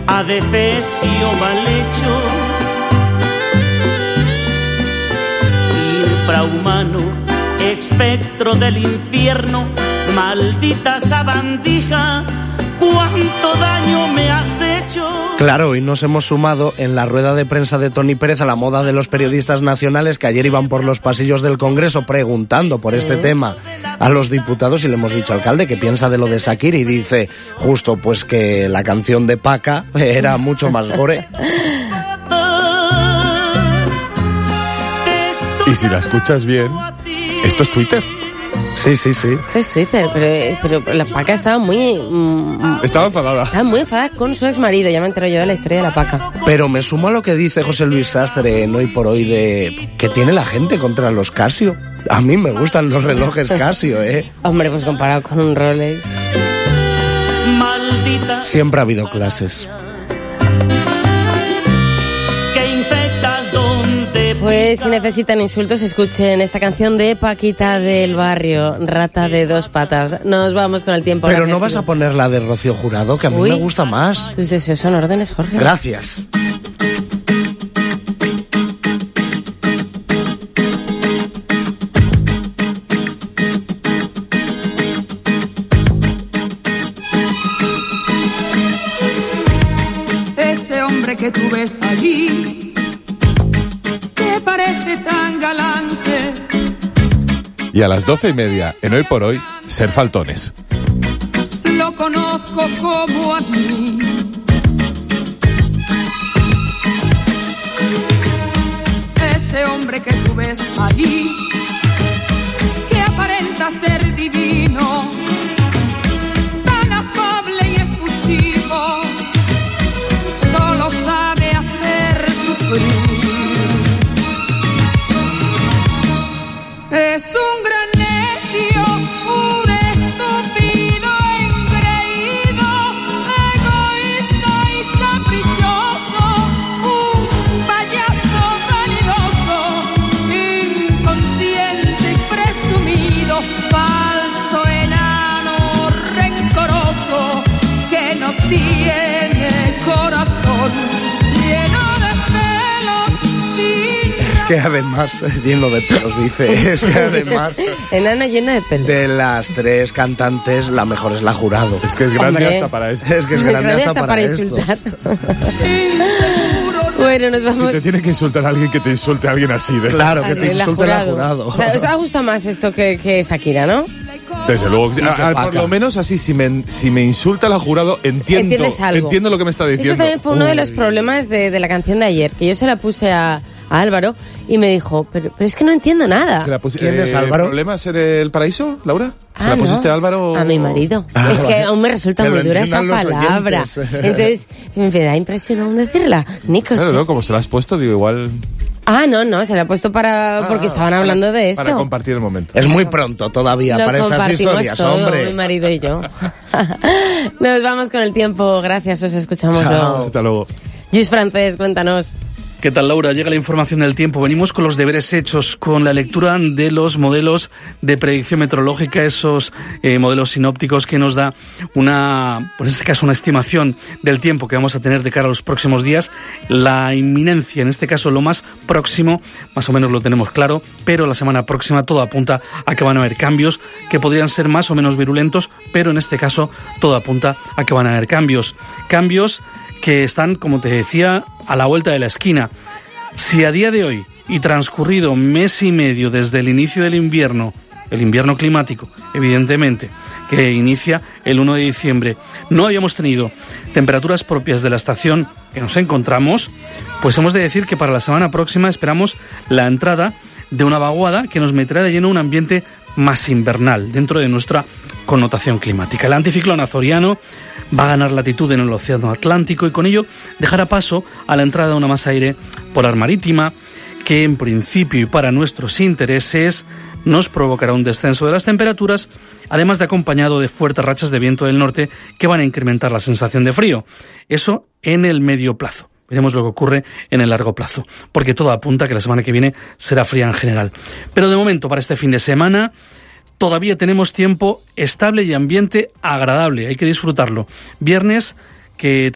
adefesio mal hecho, infrahumano, espectro del infierno, maldita sabandija, cuánto daño me has hecho. Claro, hoy nos hemos sumado en la rueda de prensa de Toni Pérez a la moda de los periodistas nacionales que ayer iban por los pasillos del Congreso preguntando por este tema a los diputados, y le hemos dicho, alcalde, ¿qué piensa de lo de Shakira? Y dice, justo pues que la canción de Paca era mucho más gore. Y si la escuchas bien, esto es Twitter. Sí. Esto es Twitter, pero la Paca estaba muy... Estaba enfadada. Estaba muy enfadada con su exmarido, ya me entero yo de la historia de la Paca. Pero me sumo a lo que dice José Luis Sastre en Hoy por Hoy de que tiene la gente contra los Casio. A mí me gustan los relojes Casio, Hombre, pues comparado con un Rolex. Maldita. Siempre ha habido clases. Pues si necesitan insultos, escuchen esta canción de Paquita del Barrio, Rata de dos patas. Nos vamos con el tiempo. Pero gracias, no vas a poner la de Rocío Jurado, que a mí me gusta más. Tus deseos son órdenes, Jorge. Gracias. Ese hombre que tú ves allí parece tan galante. Y a las 12:30, en Hoy por Hoy, Ser Faltones. Lo conozco como a mí. Ese hombre que tú ves allí, que aparenta ser divino, tan afable y efusivo, solo sabe hacer sufrir. Es un gran necio, un estúpido engreído, egoísta y caprichoso, un payaso vanidoso, inconsciente y presumido, falso enano rencoroso, que no tiene corazón, lleno de pelos, sin... Es que además, lleno de pelos, dice. Es que además... Enano lleno de pelos. De las tres cantantes, la mejor es la Jurado. Es que es grande. Hombre, hasta para eso. Es que es grande hasta para insultar. Bueno, nos vamos... Si te tiene que insultar a alguien, que te insulte a alguien así. Claro, que te insulte la Jurado. O sea, os ha gustado más esto que Shakira, ¿no? Desde luego. Por lo menos así, si me insulta la Jurado, entiendo lo que me está diciendo. Eso también fue uno de los problemas de la canción de ayer, que yo se la puse a Álvaro y me dijo, pero es que no entiendo nada. ¿Quién es Álvaro? ¿El problema es el paraíso, Laura? ¿Se la pusiste a Álvaro? A mi marido. Es que aún me resulta muy dura esa palabra. Entonces, me da impresión aún decirla. Nico, claro, ¿no? Como se la has puesto, digo, igual... No, se la ha puesto porque estaban hablando de esto. Para compartir el momento. Es muy pronto todavía para estas historias, todo, hombre. Mi marido y yo. Nos vamos con el tiempo. Gracias, os escuchamos luego. Hasta luego. Luis Francés, cuéntanos. ¿Qué tal, Laura? Llega la información del tiempo. Venimos con los deberes hechos, con la lectura de los modelos de predicción meteorológica, esos modelos sinópticos que nos da en este caso, una estimación del tiempo que vamos a tener de cara a los próximos días. La inminencia, en este caso, lo más próximo, más o menos lo tenemos claro, pero la semana próxima todo apunta a que van a haber cambios que podrían ser más o menos virulentos, pero en este caso todo apunta a que van a haber cambios. Cambios que están, como te decía, a la vuelta de la esquina. Si a día de hoy, y transcurrido mes y medio desde el inicio del invierno, el invierno climático, evidentemente, que inicia el 1 de diciembre, no habíamos tenido temperaturas propias de la estación que nos encontramos, pues hemos de decir que para la semana próxima esperamos la entrada de una vaguada que nos meterá de lleno un ambiente más invernal dentro de nuestra connotación climática. El anticiclón azoriano va a ganar latitud en el océano Atlántico y con ello dejará paso a la entrada de una masa de aire polar marítima que en principio y para nuestros intereses nos provocará un descenso de las temperaturas, además de acompañado de fuertes rachas de viento del norte que van a incrementar la sensación de frío. Eso en el medio plazo. Veremos lo que ocurre en el largo plazo, porque todo apunta a que la semana que viene será fría en general. Pero de momento, para este fin de semana, todavía tenemos tiempo estable y ambiente agradable. Hay que disfrutarlo. Viernes que